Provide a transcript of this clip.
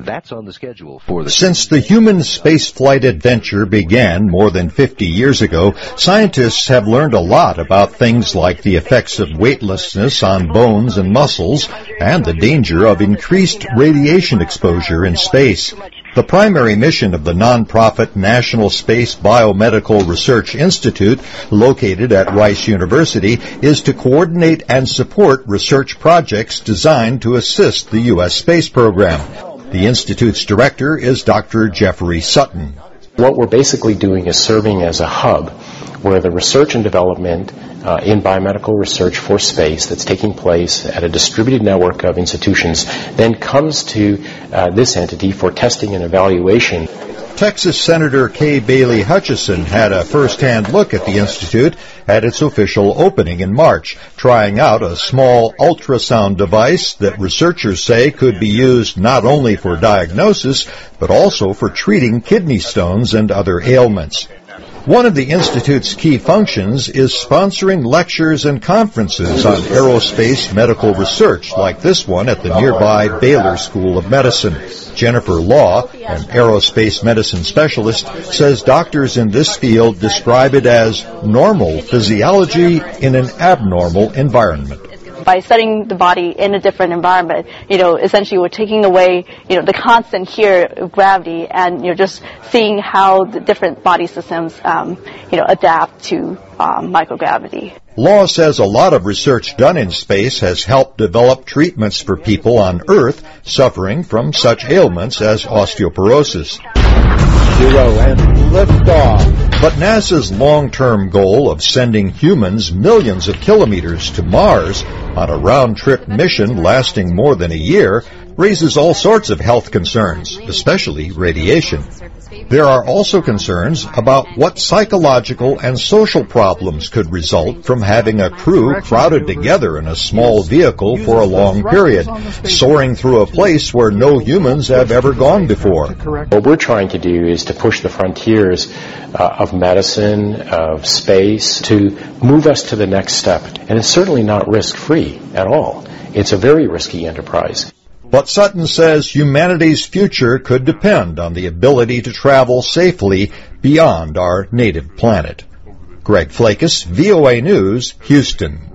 That's on the schedule for the... Since the human spaceflight adventure began more than 50 years ago, scientists have learned a lot about things like the effects of weightlessness on bones and muscles and the danger of increased radiation exposure in space. The primary mission of the nonprofit National Space Biomedical Research Institute, located at Rice University, is to coordinate and support research projects designed to assist the U.S. space program. The Institute's director is Dr. Jeffrey Sutton. What we're basically doing is serving as a hub where the research and development in biomedical research for space that's taking place at a distributed network of institutions then comes to this entity for testing and evaluation. Texas Senator Kay Bailey Hutchison had a first-hand look at the Institute at its official opening in March, trying out a small ultrasound device that researchers say could be used not only for diagnosis, but also for treating kidney stones and other ailments. One of the Institute's key functions is sponsoring lectures and conferences on aerospace medical research, like this one at the nearby Baylor School of Medicine. Jennifer Law, an aerospace medicine specialist, says doctors in this field describe it as normal physiology in an abnormal environment. By studying the body in a different environment, essentially we're taking away, the constant here of gravity and, just seeing how the different body systems, adapt to microgravity. Law says a lot of research done in space has helped develop treatments for people on Earth suffering from such ailments as osteoporosis. 0 and liftoff. But NASA's long-term goal of sending humans millions of kilometers to Mars on a round-trip mission lasting more than a year raises all sorts of health concerns, especially radiation. There are also concerns about what psychological and social problems could result from having a crew crowded together in a small vehicle for a long period, soaring through a place where no humans have ever gone before. What we're trying to do is to push the frontiers of medicine, of space, to move us to the next step. And it's certainly not risk-free at all. It's a very risky enterprise. But Sutton says humanity's future could depend on the ability to travel safely beyond our native planet. Greg Flakus, VOA News, Houston.